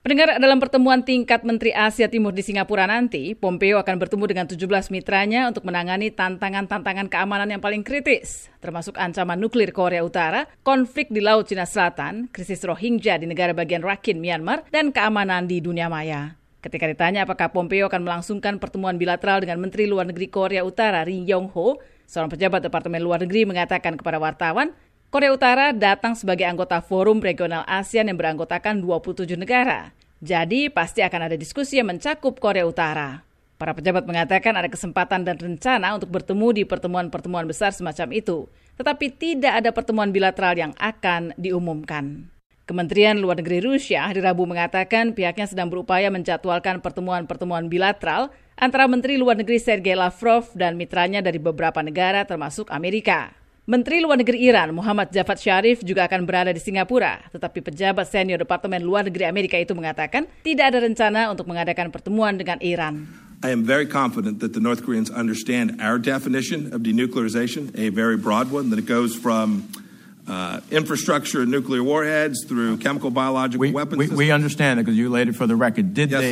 Pendengar, dalam pertemuan tingkat Menteri Asia Timur di Singapura nanti, Pompeo akan bertemu dengan 17 mitranya untuk menangani tantangan-tantangan keamanan yang paling kritis, termasuk ancaman nuklir Korea Utara, konflik di Laut Cina Selatan, krisis Rohingya di negara bagian Rakhine, Myanmar, dan keamanan di dunia maya. Ketika ditanya apakah Pompeo akan melangsungkan pertemuan bilateral dengan Menteri Luar Negeri Korea Utara Ri Yong Ho, seorang pejabat Departemen Luar Negeri mengatakan kepada wartawan, Korea Utara datang sebagai anggota Forum Regional ASEAN yang beranggotakan 27 negara. Jadi pasti akan ada diskusi yang mencakup Korea Utara. Para pejabat mengatakan ada kesempatan dan rencana untuk bertemu di pertemuan-pertemuan besar semacam itu. Tetapi tidak ada pertemuan bilateral yang akan diumumkan. Kementerian Luar Negeri Rusia hari Rabu mengatakan pihaknya sedang berupaya menjadwalkan pertemuan-pertemuan bilateral antara Menteri Luar Negeri Sergei Lavrov dan mitranya dari beberapa negara termasuk Amerika. Menteri Luar Negeri Iran Muhammad Javad Zarif juga akan berada di Singapura, tetapi pejabat senior Departemen Luar Negeri Amerika itu mengatakan tidak ada rencana untuk mengadakan pertemuan dengan Iran. I am very confident that the North Koreans understand our definition of denuclearization, a very broad one, that it goes from infrastructure and nuclear warheads through chemical biological weapons. We understand that because you laid it for the record.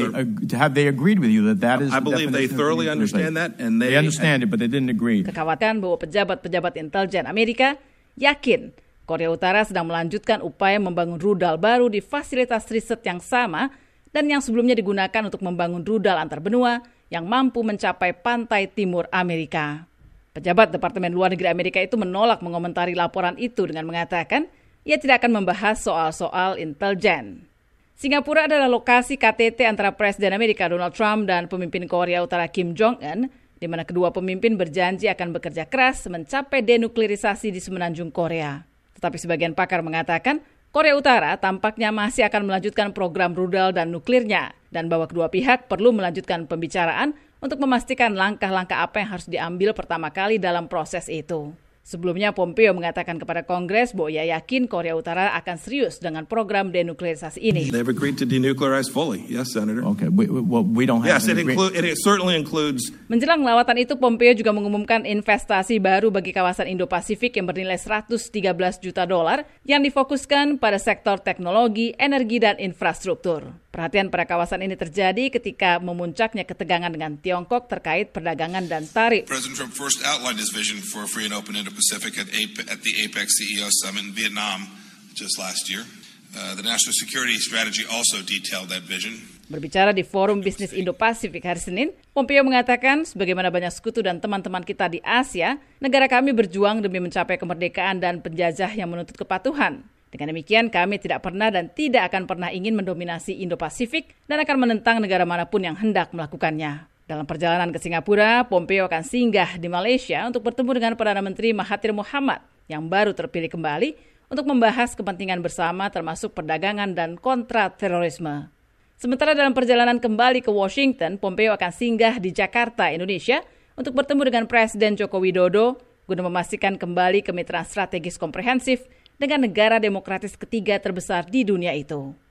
Have they agreed with you that is? I believe they thoroughly understand that, and they understand it, but they didn't agree. Kekhawatiran bahwa pejabat-pejabat intelijen Amerika yakin Korea Utara sedang melanjutkan upaya membangun rudal baru di fasilitas riset yang sama dan yang sebelumnya digunakan untuk membangun rudal antar benua yang mampu mencapai pantai timur Amerika. Pejabat Departemen Luar Negeri Amerika itu menolak mengomentari laporan itu dengan mengatakan ia tidak akan membahas soal-soal intelijen. Singapura adalah lokasi KTT antara Presiden Amerika Donald Trump dan pemimpin Korea Utara Kim Jong-un, di mana kedua pemimpin berjanji akan bekerja keras mencapai denuklerisasi di semenanjung Korea. Tetapi sebagian pakar mengatakan Korea Utara tampaknya masih akan melanjutkan program rudal dan nuklirnya dan bahwa kedua pihak perlu melanjutkan pembicaraan untuk memastikan langkah-langkah apa yang harus diambil pertama kali dalam proses itu. Sebelumnya Pompeo mengatakan kepada Kongres bahwa ia yakin Korea Utara akan serius dengan program denuklerisasi ini. They've agreed to denuclearize fully. Yes, Senator. Okay, we don't have. Yes, it certainly includes. Menjelang lawatan itu, Pompeo juga mengumumkan investasi baru bagi kawasan Indo-Pasifik yang bernilai $113 juta yang difokuskan pada sektor teknologi, energi, dan infrastruktur. Perhatian pada kawasan ini terjadi ketika memuncaknya ketegangan dengan Tiongkok terkait perdagangan dan tarif. President Trump first outlined his vision for a free and open Indo-Pacific at the APEC CEO Summit in Vietnam just last year. The national security strategy also detailed that vision. Berbicara di Forum Bisnis Indo-Pasifik hari Senin, Pompeo mengatakan, sebagaimana banyak sekutu dan teman-teman kita di Asia, negara kami berjuang demi mencapai kemerdekaan dan penjajah yang menuntut kepatuhan. Dengan demikian, kami tidak pernah dan tidak akan pernah ingin mendominasi Indo-Pasifik dan akan menentang negara manapun yang hendak melakukannya. Dalam perjalanan ke Singapura, Pompeo akan singgah di Malaysia untuk bertemu dengan Perdana Menteri Mahathir Mohamad yang baru terpilih kembali untuk membahas kepentingan bersama termasuk perdagangan dan kontra-terorisme. Sementara dalam perjalanan kembali ke Washington, Pompeo akan singgah di Jakarta, Indonesia untuk bertemu dengan Presiden Joko Widodo guna memastikan kembali kemitraan strategis komprehensif dengan negara demokratis ketiga terbesar di dunia itu.